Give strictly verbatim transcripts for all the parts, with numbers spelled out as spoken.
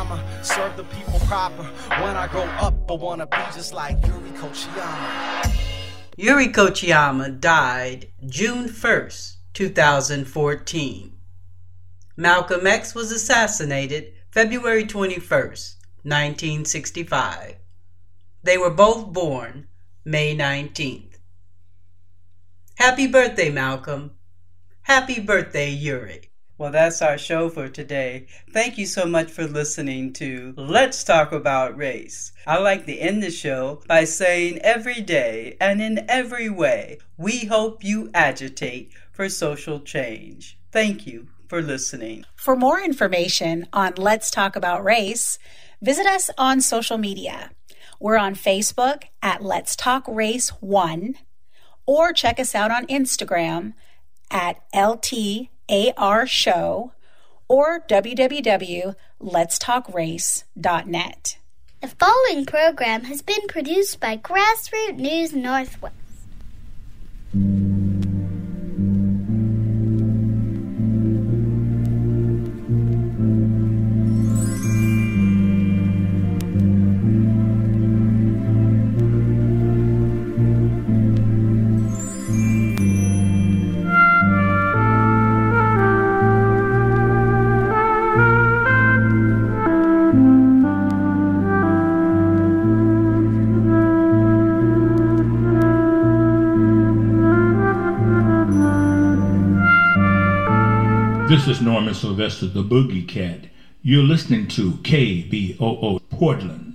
I'ma serve the people proper. When I grow up, I wanna be just like Yuri Kochiyama. Yuri Kochiyama died June first, two thousand fourteen. Malcolm X was assassinated February twenty-first, nineteen sixty-five. They were both born May nineteenth. Happy birthday, Malcolm. Happy birthday, Yuri. Well, that's our show for today. Thank you so much for listening to Let's Talk About Race. I like to end the show by saying every day and in every way, we hope you agitate for social change. Thank you for listening. For more information on Let's Talk About Race, visit us on social media. We're on Facebook at Let's Talk Race one, or check us out on Instagram at L T A R Show or w w w dot lets talk race dot net. The following program has been produced by Grassroots News Northwest. This is Norman Sylvester, the Boogie Cat. You're listening to K B O O Portland.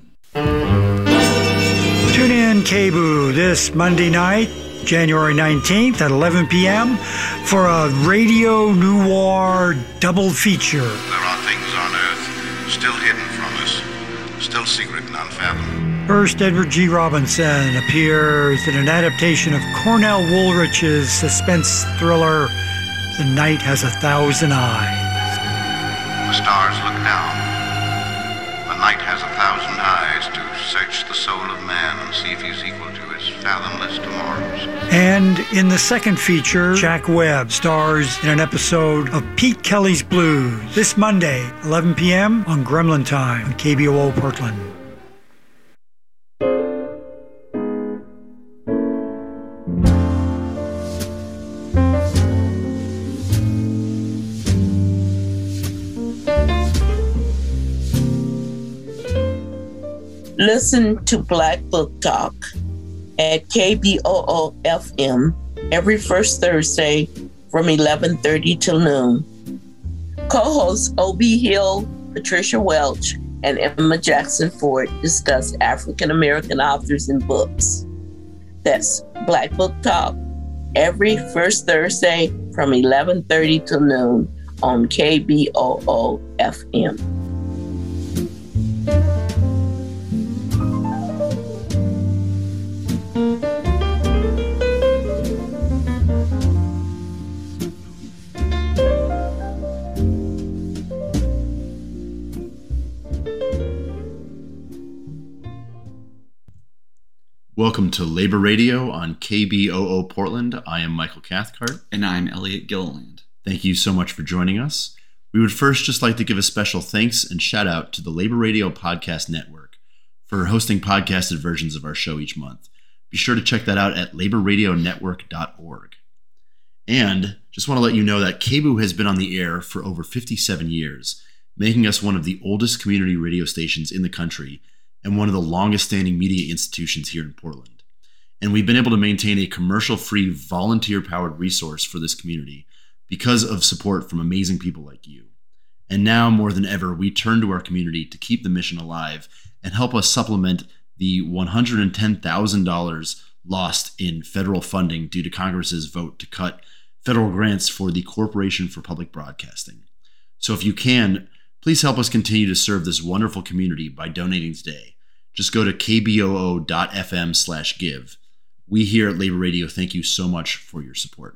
Tune in, K B O O, this Monday night, January nineteenth at eleven p.m. for a Radio Noir double feature. There are things on Earth still hidden from us, still secret and unfathomed. First, Edward G. Robinson appears in an adaptation of Cornell Woolrich's suspense thriller, The Night Has a Thousand Eyes. The stars look down. The night has a thousand eyes to search the soul of man and see if he's equal to his fathomless tomorrows. And in the second feature, Jack Webb stars in an episode of Pete Kelly's Blues this Monday, eleven p.m. on Gremlin Time on K B O O Portland. Listen to Black Book Talk at K B O O F M every first Thursday from eleven thirty till noon. Co-hosts O B Hill, Patricia Welch, and Emma Jackson Ford discuss African American authors and books. That's Black Book Talk every first Thursday from eleven thirty till noon on K B O O F M. Welcome to Labor Radio on K B O O Portland. I am Michael Cathcart. And I'm Elliot Gilliland. Thank you so much for joining us. We would first just like to give a special thanks and shout out to the Labor Radio Podcast Network for hosting podcasted versions of our show each month. Be sure to check that out at labor radio network dot org. And just want to let you know that K B O O has been on the air for over fifty-seven years, making us one of the oldest community radio stations in the country and one of the longest-standing media institutions here in Portland. And we've been able to maintain a commercial-free, volunteer-powered resource for this community because of support from amazing people like you. And now, more than ever, we turn to our community to keep the mission alive and help us supplement the one hundred ten thousand dollars lost in federal funding due to Congress's vote to cut federal grants for the Corporation for Public Broadcasting. So if you can, please help us continue to serve this wonderful community by donating today. Just go to k b o o dot f m slash give. We here at Labor Radio thank you so much for your support.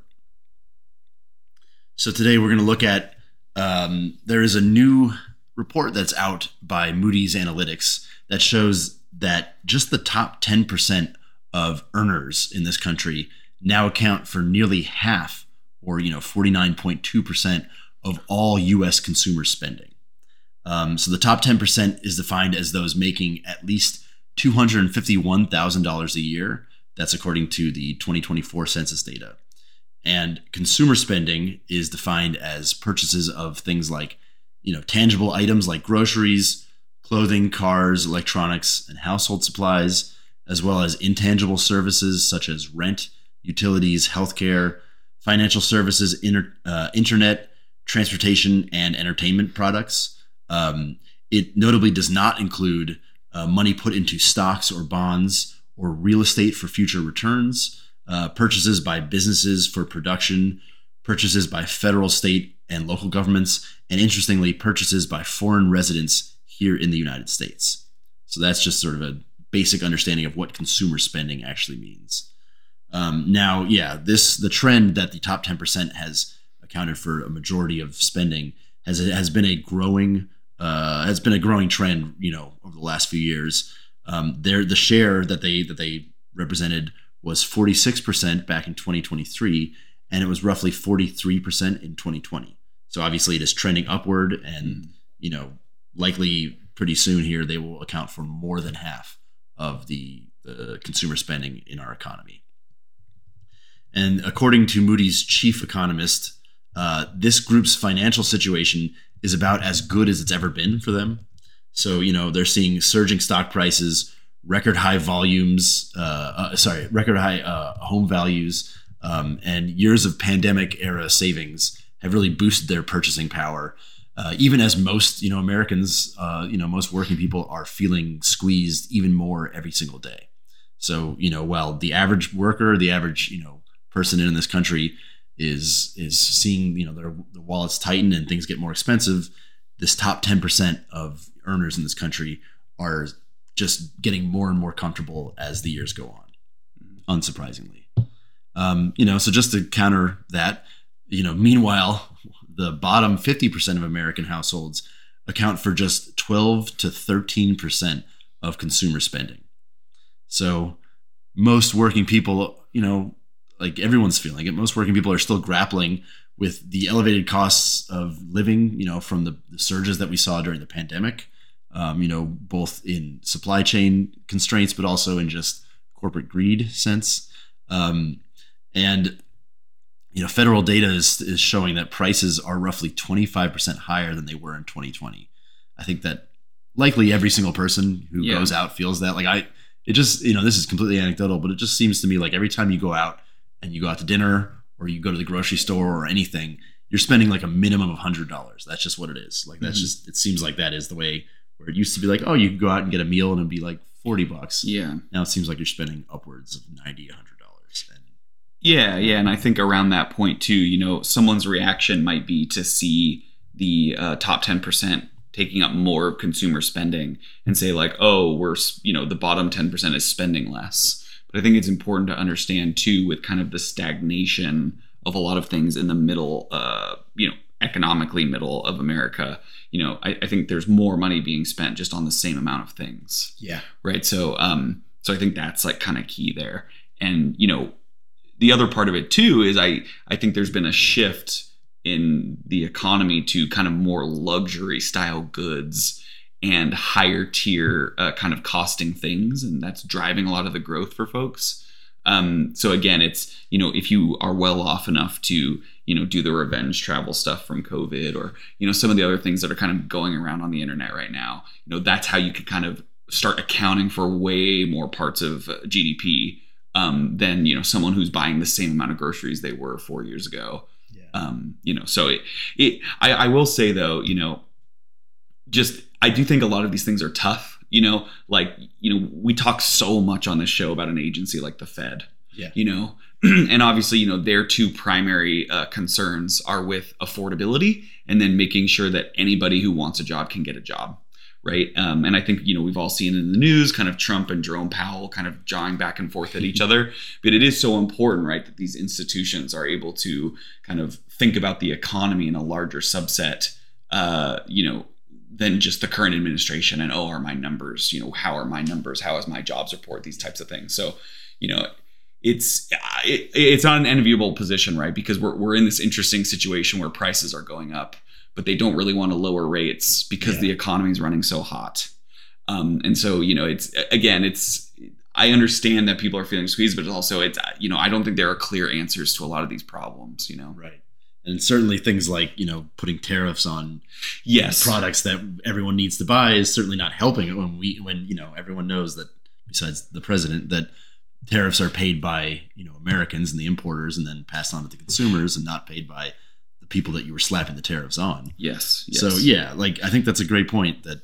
So today we're going to look at, um, there is a new report that's out by Moody's Analytics that shows that just the top ten percent of earners in this country now account for nearly half, or you know, forty-nine point two percent of all U S consumer spending. Um, so the top ten percent is defined as those making at least two hundred fifty-one thousand dollars a year. That's according to the twenty twenty-four census data. And consumer spending is defined as purchases of things like, you know, tangible items like groceries, clothing, cars, electronics, and household supplies, as well as intangible services such as rent, utilities, healthcare, financial services, inter, uh, internet, transportation, and entertainment products. Um, it notably does not include uh, money put into stocks or bonds or real estate for future returns, uh, purchases by businesses for production, purchases by federal, state, and local governments, and interestingly, purchases by foreign residents here in the United States. So that's just sort of a basic understanding of what consumer spending actually means. Um, now, yeah, this the trend that the top ten percent has accounted for a majority of spending has has been a growing uh, has been a growing trend, you know, over the last few years. Um, their the share that they that they represented was forty-six percent back in twenty twenty-three, and it was roughly forty-three percent in twenty twenty. So obviously, it is trending upward, and you know, likely pretty soon here they will account for more than half of the, the consumer spending in our economy. And according to Moody's chief economist, uh, this group's financial situation is about as good as it's ever been for them. So, you know, they're seeing surging stock prices, record high volumes, uh, uh, sorry, record high uh, home values, um, and years of pandemic era savings have really boosted their purchasing power. Uh, even as most, you know, Americans, uh, you know, most working people are feeling squeezed even more every single day. So, you know, while the average worker, the average, you know, person in this country is is seeing, you know, their, their wallets tighten and things get more expensive, this top ten percent of earners in this country are just getting more and more comfortable as the years go on, unsurprisingly. Um, you know, so just to counter that, you know, meanwhile, the bottom fifty percent of American households account for just twelve to thirteen percent of consumer spending. So most working people, you know, like everyone's feeling it. Most working people are still grappling with the elevated costs of living, you know, from the, the surges that we saw during the pandemic, um, you know, both in supply chain constraints, but also in just corporate greed sense. Um, and, you know, federal data is, is showing that prices are roughly twenty-five percent higher than they were in twenty twenty. I think that likely every single person who yeah. goes out feels that. Like I, it just, you know, this is completely anecdotal, but it just seems to me like every time you go out and you go out to dinner or you go to the grocery store or anything, you're spending like a minimum of one hundred dollars. That's just what it is. Like that's mm-hmm. just, it seems like that is the way where it used to be like, oh, you could go out and get a meal and it'd be like forty bucks. Yeah. Now it seems like you're spending upwards of ninety, one hundred dollars. And yeah, yeah. And I think around that point too, you know, someone's reaction might be to see the uh, top ten percent taking up more of consumer spending and say like, oh, we're, you know, the bottom ten percent is spending less. But I think it's important to understand too, with kind of the stagnation of a lot of things in the middle, uh, you know, economically middle of America, you know, I, I think there's more money being spent just on the same amount of things. Yeah. Right. So, um, so I think that's like kind of key there. And, you know, the other part of it too is I, I think there's been a shift in the economy to kind of more luxury style goods and higher tier uh, kind of costing things. And that's driving a lot of the growth for folks. Um, so again, it's, you know, if you are well off enough to, you know, do the revenge travel stuff from COVID or, you know, some of the other things that are kind of going around on the internet right now, you know, that's how you could kind of start accounting for way more parts of G D P um, than, you know, someone who's buying the same amount of groceries they were four years ago. Yeah. Um, you know, so it, it I, I will say though, you know, just, I do think a lot of these things are tough, you know, like, you know, we talk so much on this show about an agency like the Fed, yeah. you know, and obviously, you know, their two primary uh, concerns are with affordability and then making sure that anybody who wants a job can get a job. Right. Um, and I think, you know, we've all seen in the news kind of Trump and Jerome Powell kind of jawing back and forth at each other. But it is so important, right, that these institutions are able to kind of think about the economy in a larger subset, uh, you know, than just the current administration and, oh, are my numbers, you know, how are my numbers? How is my jobs report? These types of things. So, you know, it's it, it's not an enviable position, right? Because we're we're in this interesting situation where prices are going up. but they don't really want to lower rates because yeah. the economy is running so hot. Um, and so, you know, it's, again, it's, I understand that people are feeling squeezed, but also it's, you know, I don't think there are clear answers to a lot of these problems, you know? Right. And certainly things like, you know, putting tariffs on yes. products that everyone needs to buy is certainly not helping it when we, when, you know, everyone knows that besides the president, that tariffs are paid by, you know, Americans and the importers and then passed on to the consumers and not paid by the people that you were slapping the tariffs on. Yes. yes. So yeah, like, I think that's a great point that,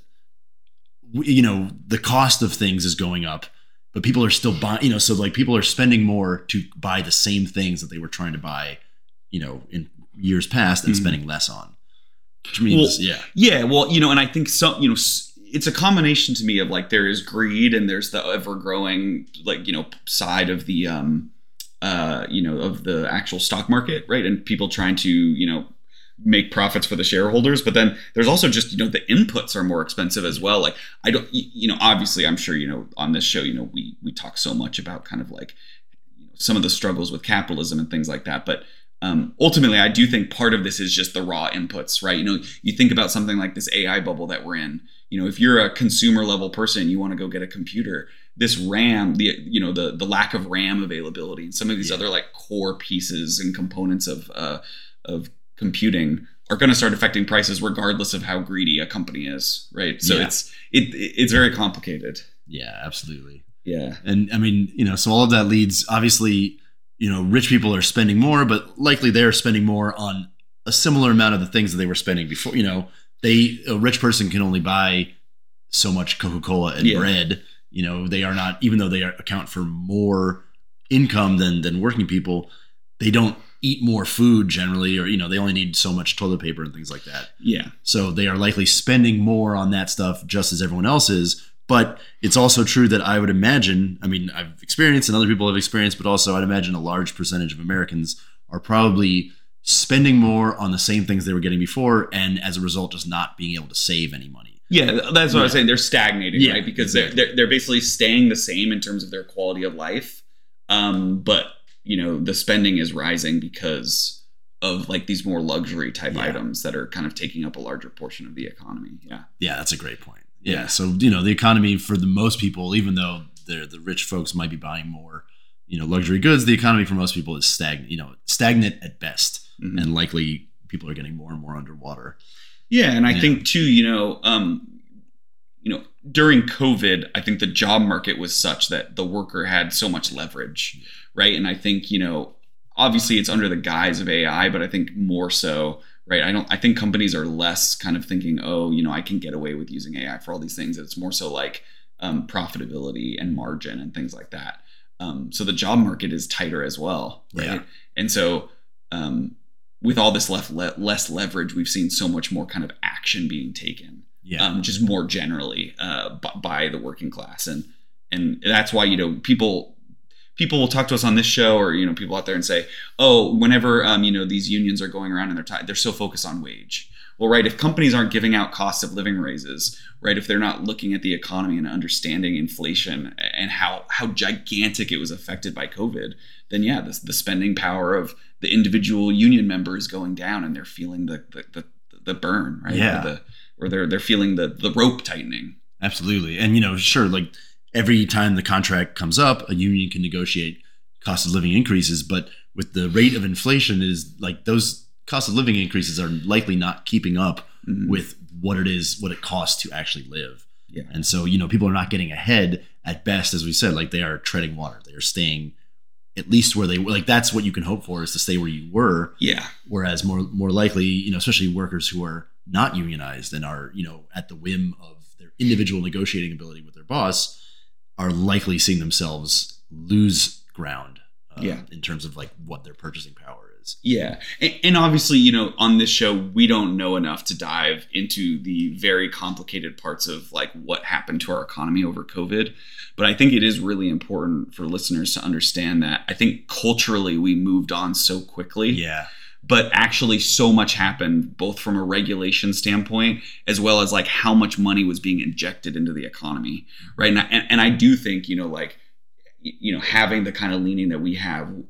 you know, the cost of things is going up, but people are still buying, you know, so like people are spending more to buy the same things that they were trying to buy, you know, in years past and mm-hmm. spending less on. Which means, well, yeah. Yeah. Well, you know, and I think some, you know, it's a combination to me of like, there is greed and there's the ever growing, like, you know, side of the, um, uh, you know, of the actual stock market. Right. And people trying to, you know, make profits for the shareholders, but then there's also just, you know, the inputs are more expensive as well. Like I don't, you know, obviously I'm sure, you know, on this show, you know, we, we talk so much about kind of like, you know, some of the struggles with capitalism and things like that. But um, ultimately I do think part of this is just the raw inputs, right? You know, you think about something like this A I bubble that we're in, you know, if you're a consumer level person, you want to go get a computer, this RAM, the, you know, the, the lack of RAM availability and some of these yeah. other like core pieces and components of, uh, of, computing are going to start affecting prices regardless of how greedy a company is, right? So yeah. it's it it's very complicated. Yeah, absolutely. Yeah. And I mean, you know, so all of that leads, obviously, you know, rich people are spending more, but likely they're spending more on a similar amount of the things that they were spending before. You know, they a rich person can only buy so much Coca-Cola and yeah. bread. You know, they are not, even though they are, account for more income than than working people, they don't eat more food generally, or, you know, they only need so much toilet paper and things like that. Yeah. So they are likely spending more on that stuff just as everyone else is. But it's also true that I would imagine, I mean, I've experienced and other people have experienced, but also I'd imagine a large percentage of Americans are probably spending more on the same things they were getting before. And as a result, just not being able to save any money. Yeah, that's what yeah. I was saying. They're stagnating, yeah, right? Because exactly. they're, they're they're basically staying the same in terms of their quality of life. Um, but you know, the spending is rising because of like these more luxury type yeah. items that are kind of taking up a larger portion of the economy. Yeah. Yeah, that's a great point. Yeah. yeah. So, you know, the economy for the most people, even though they're the rich folks might be buying more, you know, luxury goods, the economy for most people is stagnant, you know, stagnant at best. Mm-hmm. And likely people are getting more and more underwater. Yeah. And I yeah. think too, you know, um, you know, during COVID, I think the job market was such that the worker had so much leverage. Yeah. Right. And I think, you know, obviously it's under the guise of A I, but I think more so, right. I don't, I think companies are less kind of thinking, oh, you know, I can get away with using A I for all these things. It's more so like um, profitability and margin and things like that. Um, so the job market is tighter as well. Right. Yeah. And so um, with all this left, le- less leverage, we've seen so much more kind of action being taken. Yeah. Um, just more generally uh, b- by the working class. And, and that's why, you know, people, People will talk to us on this show, or, you know, people out there and say, oh, whenever, um, you know, these unions are going around and they're tied, they're so focused on wage. Well, right. If companies aren't giving out cost of living raises, right. If they're not looking at the economy and understanding inflation and how, how gigantic it was affected by COVID, then yeah, the, the spending power of the individual union member is going down and they're feeling the, the, the, the burn, right. Yeah. Or, the, or they're, they're feeling the, the rope tightening. Absolutely. And, you know, sure. Like, every time the contract comes up, a union can negotiate cost of living increases, but with the rate of inflation is like those cost of living increases are likely not keeping up mm-hmm. with what it is, what it costs to actually live. Yeah. And so, you know, people are not getting ahead at best, as we said, like they are treading water. They are staying at least where they were. Like that's what you can hope for, is to stay where you were. Yeah. Whereas more, more likely, you know, especially workers who are not unionized and are, you know, at the whim of their individual negotiating ability with their boss, are likely seeing themselves lose ground uh, yeah. in terms of like what their purchasing power is. Yeah. And, and obviously, you know, on this show, we don't know enough to dive into the very complicated parts of like what happened to our economy over COVID. But I think it is really important for listeners to understand that I think culturally we moved on so quickly. Yeah. But actually so much happened, both from a regulation standpoint, as well as like how much money was being injected into the economy. Right. And I, and I do think, you know, like, you know, having the kind of leaning that we have,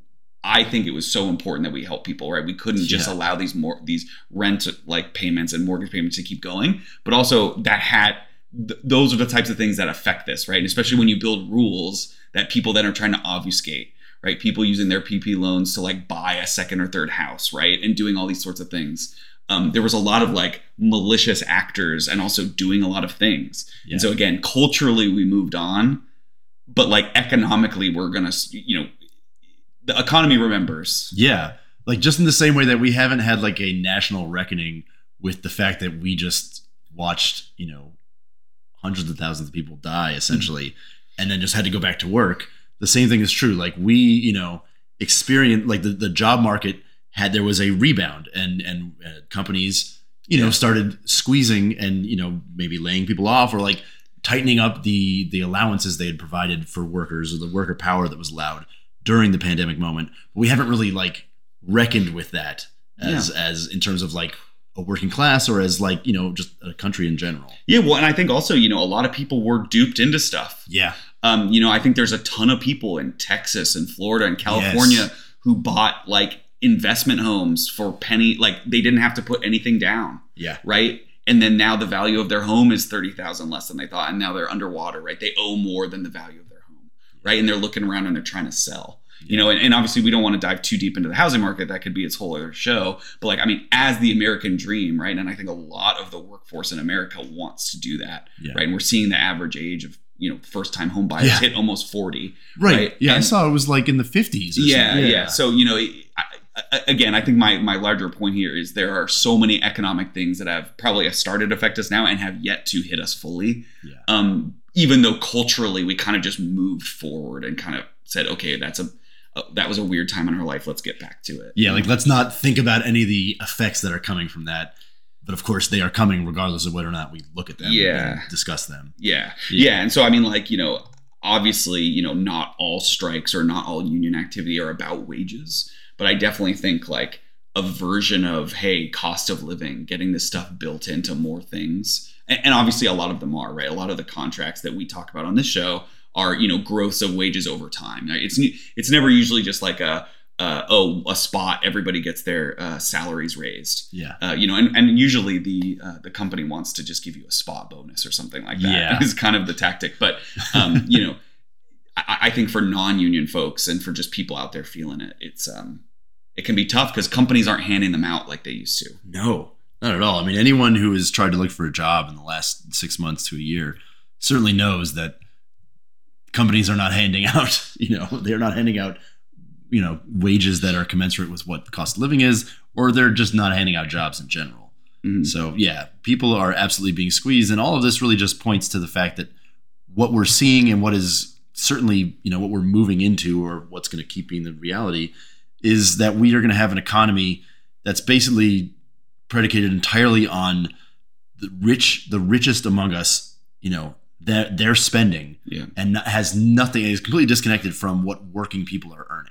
I think it was so important that we help people, right? We couldn't just Yeah. allow these more these rent like payments and mortgage payments to keep going, but also that had th- those are the types of things that affect this, right? And especially when you build rules that people then are trying to obfuscate, right? People using their P P loans to like buy a second or third house, right? And doing all these sorts of things. Um, there was a lot of like malicious actors and also doing a lot of things. Yeah. And so again, culturally we moved on, but like economically we're gonna, you know, the economy remembers. Yeah. Like just in the same way that we haven't had like a national reckoning with the fact that we just watched, you know, hundreds of thousands of people die essentially, mm-hmm. and then just had to go back to work. The same thing is true. Like we, you know, experienced like the, the job market had, there was a rebound and, and uh, companies, you know, Yeah. started squeezing and, you know, maybe laying people off or like tightening up the, the allowances they had provided for workers or the worker power that was allowed during the pandemic moment. But we haven't really like reckoned with that as Yeah. as in terms of like a working class or as like, you know, just a country in general. Yeah, well, and I think also, you know, a lot of people were duped into stuff. Yeah. Um, you know, I think there's a ton of people in Texas and Florida and California Yes. who bought like investment homes for penny, like they didn't have to put anything down. Yeah. Right. And then now the value of their home is thirty thousand less than they thought. And now they're underwater, right? They owe more than the value of their home. Right. And they're looking around and they're trying to sell. You know, and, and obviously we don't want to dive too deep into the housing market. That could be its whole other show. But like, I mean, as the American dream, right? And I think a lot of the workforce in America wants to do that, Yeah. right? And we're seeing the average age of, you know, first time home buyers Yeah. hit almost forty. Right. Right. Yeah. I And- saw it was like in the fifties. Or yeah, something. yeah. So, you know, I, I, again, I think my, my larger point here is there are so many economic things that have probably started to affect us now and have yet to hit us fully. Yeah. Um, even though culturally we kind of just moved forward and kind of said, okay, that's a, Uh, that was a weird time in our life. Let's get back to it. Yeah. Like let's not think about any of the effects that are coming from that. But of course they are coming regardless of whether or not we look at them Yeah. and discuss them. Yeah. Yeah. Yeah. And so, I mean, like, you know, obviously, you know, not all strikes or not all union activity are about wages. But I definitely think like a version of, hey, cost of living, getting this stuff built into more things. And, and obviously a lot of them are, right? A lot of the contracts that we talk about on this show are, you know, growths of wages over time. It's it's never usually just like a, uh, oh, a spot, everybody gets their uh, salaries raised. Yeah. Uh, you know, and, and usually the uh, the company wants to just give you a spot bonus or something like that. Yeah. Is kind of the tactic. But, um, you know, I, I think for non-union folks and for just people out there feeling it, it's um, it can be tough because companies aren't handing them out like they used to. No, not at all. I mean, anyone who has tried to look for a job in the last six months to a year certainly knows that companies are not handing out, you know, they're not handing out, you know, wages that are commensurate with what the cost of living is, or they're just not handing out jobs in general. Mm-hmm. So yeah, people are absolutely being squeezed. And all of this really just points to the fact that what we're seeing and what is certainly, you know, what we're moving into or what's going to keep being the reality is that we are going to have an economy that's basically predicated entirely on the rich, the richest among us, you know, their, their spending Yeah. and has nothing, is completely disconnected from what working people are earning.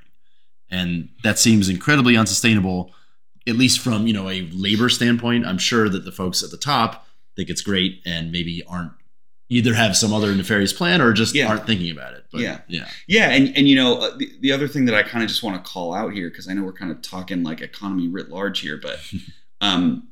And that seems incredibly unsustainable, at least from, you know, a labor standpoint. I'm sure that the folks at the top think it's great and maybe aren't, either have some other nefarious plan or just Yeah. aren't thinking about it. But Yeah. yeah. Yeah, and and you know uh, the, the other thing that I kind of just want to call out here, because I know we're kind of talking like economy writ large here, but um,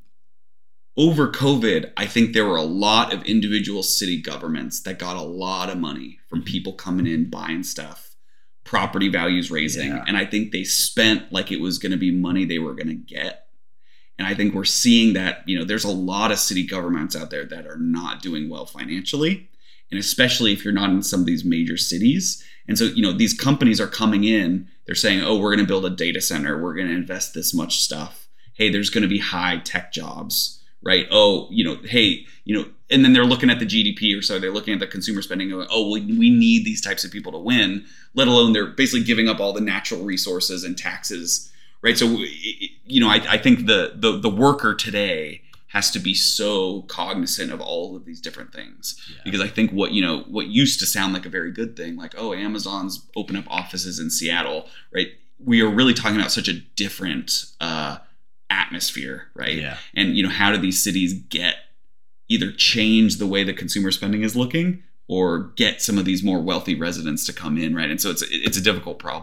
over COVID, I think there were a lot of individual city governments that got a lot of money from people coming in buying stuff, property values raising, Yeah. and I think they spent like it was going to be money they were going to get. And I think we're seeing that, you know, there's a lot of city governments out there that are not doing well financially, and especially if you're not in some of these major cities. And so, you know, these companies are coming in, they're saying, oh, we're going to build a data center. We're going to invest this much stuff. Hey, there's going to be high tech jobs, right? Oh, you know, hey, you know, and then they're looking at the G D P or so they're looking at the consumer spending and going, oh, well, we need these types of people to win, let alone they're basically giving up all the natural resources and taxes. Right. So, you know, I, I think the, the the worker today has to be so cognizant of all of these different things, Yeah. because I think what, you know, what used to sound like a very good thing, like, oh, Amazon's open up offices in Seattle. Right. We are really talking about such a different uh, atmosphere. Right. Yeah. And, you know, how do these cities get either change the way the consumer spending is looking or get some of these more wealthy residents to come in. Right. And so it's it's a difficult problem.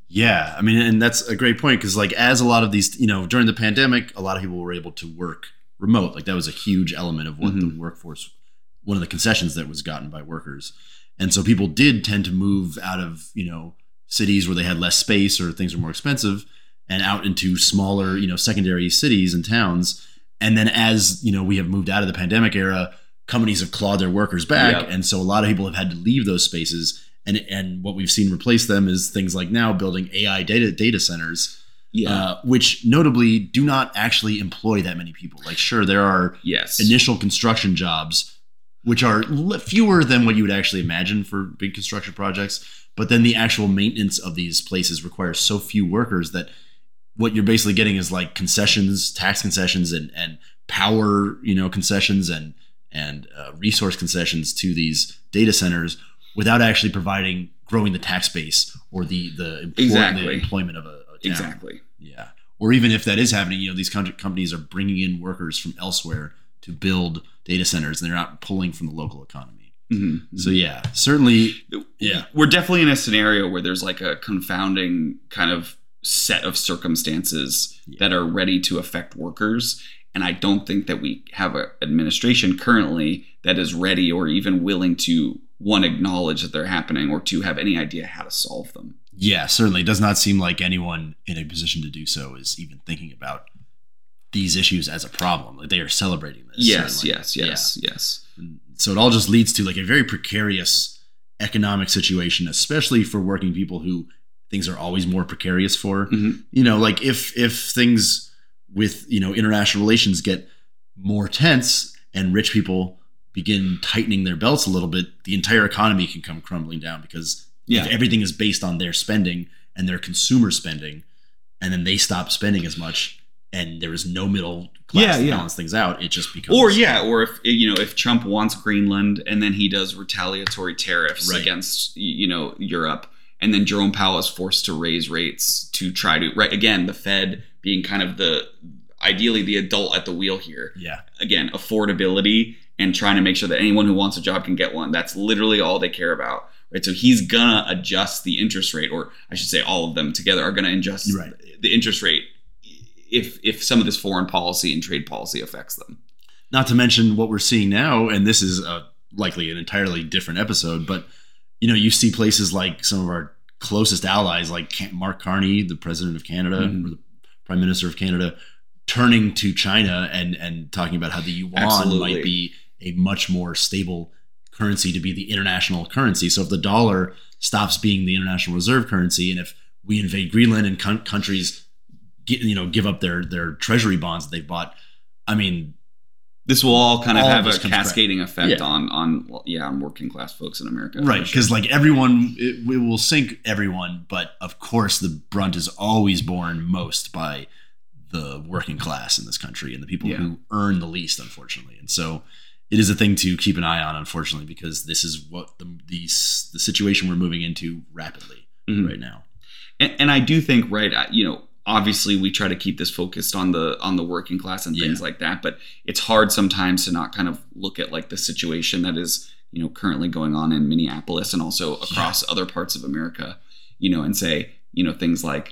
Yeah, I mean, and that's a great point because, like, as a lot of these, you know, during the pandemic, a lot of people were able to work remote. Like, that was a huge element of what mm-hmm. the workforce, one of the concessions that was gotten by workers. And so people did tend to move out of, you know, cities where they had less space or things were more expensive and out into smaller, you know, secondary cities and towns. And then as, you know, we have moved out of the pandemic era, companies have clawed their workers back. Yep. And so a lot of people have had to leave those spaces. And and what we've seen replace them is things like now building A I data data centers, yeah. uh, which notably do not actually employ that many people. Like, sure, there are yes. initial construction jobs, which are fewer than what you would actually imagine for big construction projects. But then the actual maintenance of these places requires so few workers that what you're basically getting is like concessions, tax concessions, and and power, you know, concessions and and uh, resource concessions to these data centers, without actually providing growing the tax base or the the, employ- exactly. the employment of a, a town. Exactly. Yeah. Or even if that is happening, you know, these com- companies are bringing in workers from elsewhere to build data centers, and they're not pulling from the local economy. Mm-hmm. So yeah, certainly. Yeah, we're definitely in a scenario where there's like a confounding kind of set of circumstances yeah. that are ready to affect workers. And I don't think that we have an administration currently that is ready or even willing to, one, acknowledge that they're happening, or two, have any idea how to solve them. Yeah, certainly. It does not seem like anyone in a position to do so is even thinking about these issues as a problem. Like, they are celebrating this. Yes, certainly. yes, yes, yeah. yes. So it all just leads to like a very precarious economic situation, especially for working people who things are always more precarious for. Mm-hmm. You know, like if if things with, you know, international relations get more tense and rich people begin tightening their belts a little bit, the entire economy can come crumbling down, because yeah. if everything is based on their spending and their consumer spending, and then they stop spending as much and there is no middle class yeah, to yeah. balance things out, it just becomes... Or yeah, or if, you know, if Trump wants Greenland and then he does retaliatory tariffs right. against, you know, Europe, and then Jerome Powell is forced to raise rates to try to, right, again, the Fed being kind of the, ideally the adult at the wheel here. Yeah. Again, affordability and trying to make sure that anyone who wants a job can get one. That's literally all they care about, right? So he's gonna adjust the interest rate, or I should say all of them together are gonna adjust right. the interest rate if if some of this foreign policy and trade policy affects them. Not to mention what we're seeing now, and this is uh, likely an entirely different episode, but you know, you see places like some of our closest allies, like Mark Carney, the president of Canada, mm-hmm. or the prime minister of Canada, turning to China and and talking about how the yuan Absolutely. might be a much more stable currency to be the international currency. So if the dollar stops being the international reserve currency, and if we invade Greenland and con- countries get, you know, give up their their treasury bonds that they've bought, I mean, this will all kind of all have of a cascading back. effect yeah. on on yeah on working class folks in America, right? Because sure. like everyone, it, it will sink everyone, but of course the brunt is always borne most by the working class in this country and the people yeah. who earn the least, unfortunately. And so it is a thing to keep an eye on, unfortunately, because this is what the the, the situation we're moving into rapidly mm-hmm. right now. And, and I do think, right, you know, obviously we try to keep this focused on the on the working class and things yeah. like that, but it's hard sometimes to not kind of look at like the situation that is, you know, currently going on in Minneapolis and also across yeah. other parts of America, you know, and say, you know, things like,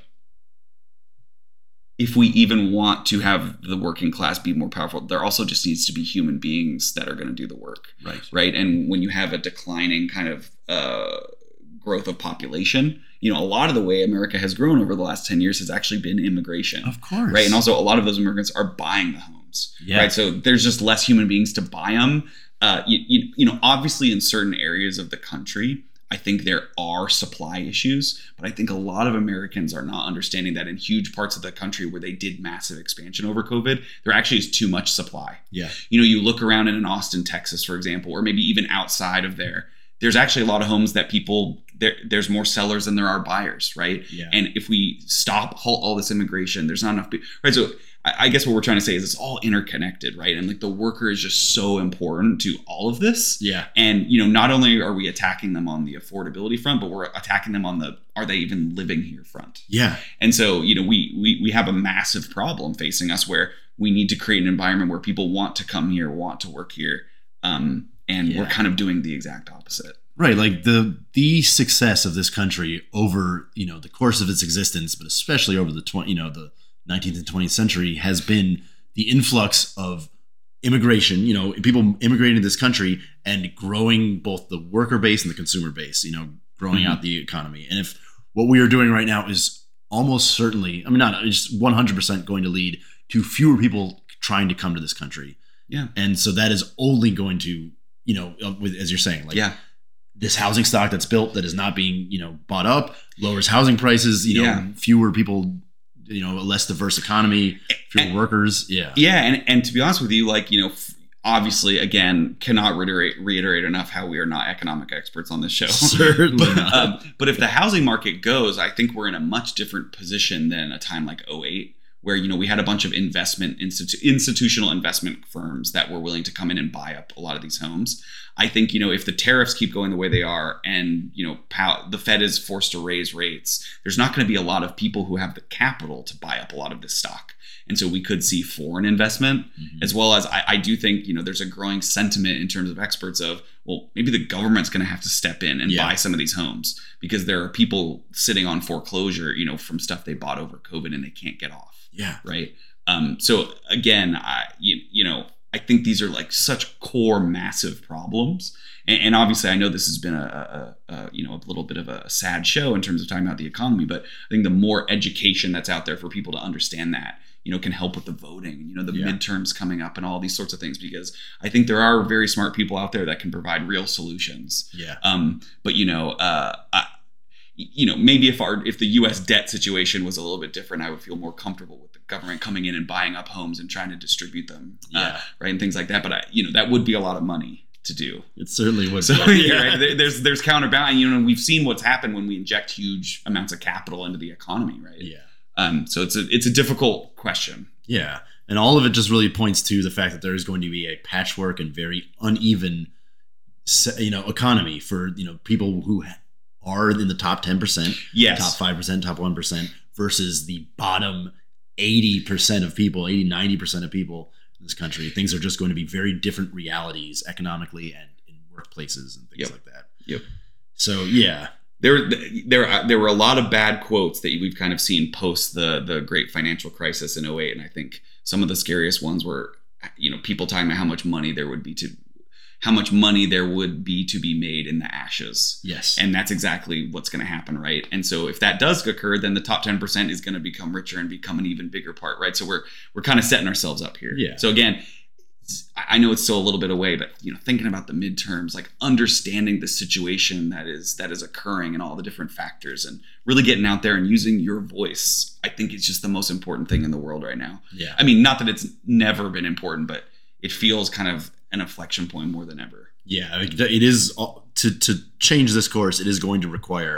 if we even want to have the working class be more powerful, there also just needs to be human beings that are going to do the work. Right. Right. And when you have a declining kind of uh, growth of population, you know, a lot of the way America has grown over the last ten years has actually been immigration. Of course. Right. And also a lot of those immigrants are buying the homes. Yeah. Right. So there's just less human beings to buy them. Uh, you, you, you know, obviously in certain areas of the country, I think there are supply issues, but I think a lot of Americans are not understanding that in huge parts of the country where they did massive expansion over COVID, there actually is too much supply. Yeah. You know, you look around in Austin, Texas, for example, or maybe even outside of there, there's actually a lot of homes that people, there, there's more sellers than there are buyers, right? Yeah. And if we stop all, all this immigration, there's not enough people, right? So I guess what we're trying to say is it's all interconnected, right? And like the worker is just so important to all of this. Yeah. And, you know, not only are we attacking them on the affordability front, but we're attacking them on the, are they even living here front? Yeah. And so, you know, we, we, we have a massive problem facing us where we need to create an environment where people want to come here, want to work here. Um, and yeah. we're kind of doing the exact opposite. Right, like the the success of this country over, you know, the course of its existence, but especially over the twenty, you know, the nineteenth and twentieth century, has been the influx of immigration, you know, people immigrating to this country and growing both the worker base and the consumer base, you know, growing mm-hmm. out the economy. And if what we are doing right now is almost certainly, I mean, not just one hundred percent going to lead to fewer people trying to come to this country. Yeah. And so that is only going to, you know, with, as you're saying, like, yeah. this housing stock that's built that is not being, you know, bought up, lowers housing prices, you know, yeah. fewer people, you know, a less diverse economy, fewer and, workers. Yeah. Yeah. And, and to be honest with you, like, you know, obviously, again, cannot reiterate, reiterate enough how we are not economic experts on this show. Certainly but, not. Um, but if the housing market goes, I think we're in a much different position than a time like oh eight, where, you know, we had a bunch of investment, institu- institutional investment firms that were willing to come in and buy up a lot of these homes. I think, you know, if the tariffs keep going the way they are and, you know, pow- the Fed is forced to raise rates, there's not going to be a lot of people who have the capital to buy up a lot of this stock. And so we could see foreign investment, mm-hmm. as well as I, I do think, you know, there's a growing sentiment in terms of experts of, well, maybe the government's going to have to step in and yeah. buy some of these homes because there are people sitting on foreclosure, you know, from stuff they bought over COVID and they can't get off. Yeah. Right. Um, so again, I, you, you know, I think these are like such core, massive problems. And, and obviously, I know this has been a, a, a, you know, a little bit of a sad show in terms of talking about the economy, but I think the more education that's out there for people to understand that, you know, can help with the voting, you know, the yeah. midterms coming up and all these sorts of things, because I think there are very smart people out there that can provide real solutions. Yeah. Um, but, you know, uh, I, you know, maybe if our if the U S debt situation was a little bit different, I would feel more comfortable with the government coming in and buying up homes and trying to distribute them, yeah. uh, right, and things like that. But I, you know, that would be a lot of money to do. It certainly would. So yeah, right? There's there's counterbalance. You know, we've seen what's happened when we inject huge amounts of capital into the economy, right? Yeah. Um. So it's a it's a difficult question. Yeah, and all of it just really points to the fact that there is going to be a patchwork and very uneven, you know, economy for, you know, people who are in the top ten percent, yes. top five percent, top one percent, versus the bottom eighty percent of people, eighty, ninety percent of people in this country. Things are just going to be very different realities economically and in workplaces and things yep. like that. Yep. So, yeah. There, there, there were a lot of bad quotes that we've kind of seen post the the great financial crisis in oh eight. And I think some of the scariest ones were, you know, people talking about how much money there would be to how much money there would be to be made in the ashes. Yes. And that's exactly what's going to happen, right? And so if that does occur, then the top ten percent is going to become richer and become an even bigger part, right? So we're we're kind of setting ourselves up here. Yeah. So again, I know it's still a little bit away, but, you know, thinking about the midterms, like understanding the situation that is that is occurring and all the different factors, and really getting out there and using your voice, I think it's just the most important thing in the world right now. Yeah. I mean, not that it's never been important, but it feels kind of an inflection point more than ever. Yeah, it is, to to change this course, it is going to require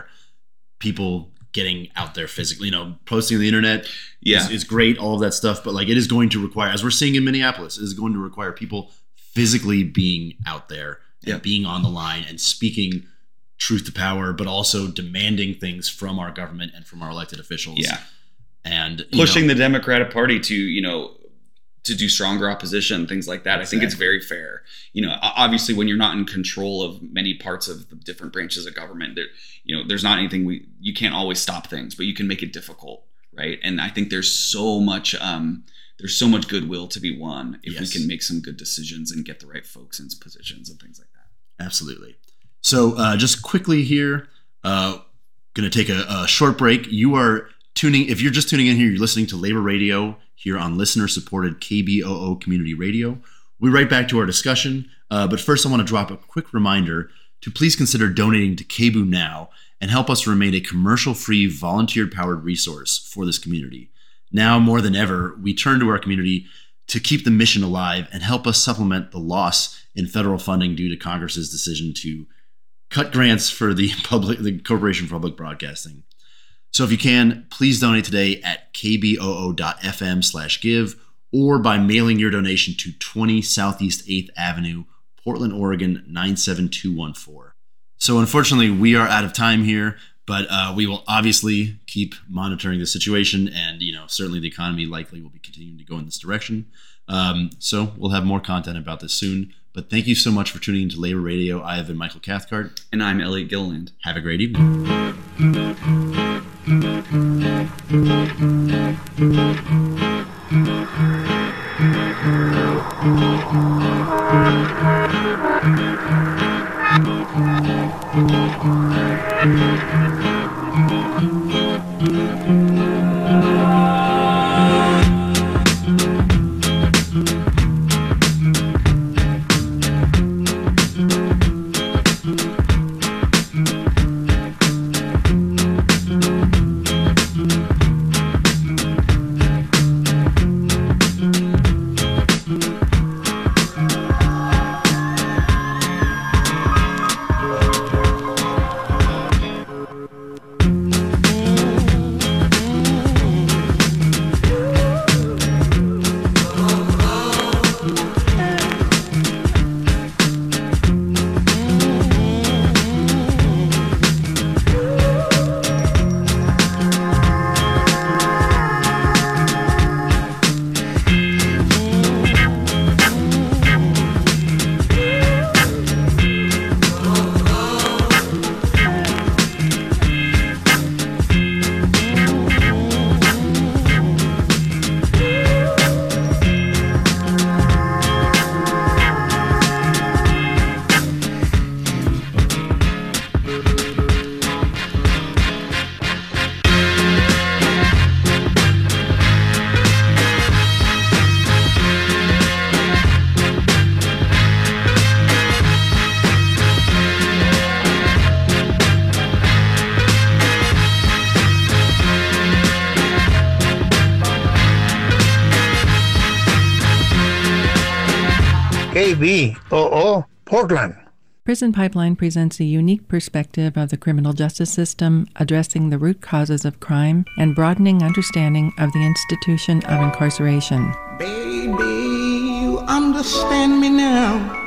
people getting out there physically, you know, posting on the internet yeah. is, is great, all of that stuff, but like it is going to require, as we're seeing in Minneapolis, it is going to require people physically being out there and yeah. being on the line and speaking truth to power, but also demanding things from our government and from our elected officials. Yeah. And pushing know, the Democratic Party to, you know, to do stronger opposition, things like that. Exactly. I think it's very fair. You know, obviously when you're not in control of many parts of the different branches of government, there, you know, there's not anything we, you can't always stop things, but you can make it difficult. Right. And I think there's so much, um, there's so much goodwill to be won if yes. we can make some good decisions and get the right folks in positions and things like that. Absolutely. So uh, just quickly here, uh, going to take a, a short break. You are tuning, if you're just tuning in here, you're listening to Labor Radio here on listener-supported K B O O Community Radio. We'll be right back to our discussion, uh, but first I want to drop a quick reminder to please consider donating to K B O O now and help us remain a commercial-free, volunteer-powered resource for this community. Now more than ever, we turn to our community to keep the mission alive and help us supplement the loss in federal funding due to Congress's decision to cut grants for the public, the Corporation for Public Broadcasting. So if you can, please donate today at kboo.fm slash give or by mailing your donation to twenty Southeast eighth Avenue, Portland, Oregon, nine seven two one four. So unfortunately, we are out of time here, but uh, we will obviously keep monitoring the situation, and you know, certainly the economy likely will be continuing to go in this direction. Um, so we'll have more content about this soon. But thank you so much for tuning into Labor Radio. I have been Michael Cathcart. And I'm Elliot Gilliland. Have a great evening. K B O O, Portland. Prison Pipeline presents a unique perspective of the criminal justice system, addressing the root causes of crime and broadening understanding of the institution of incarceration. Baby, you understand me now.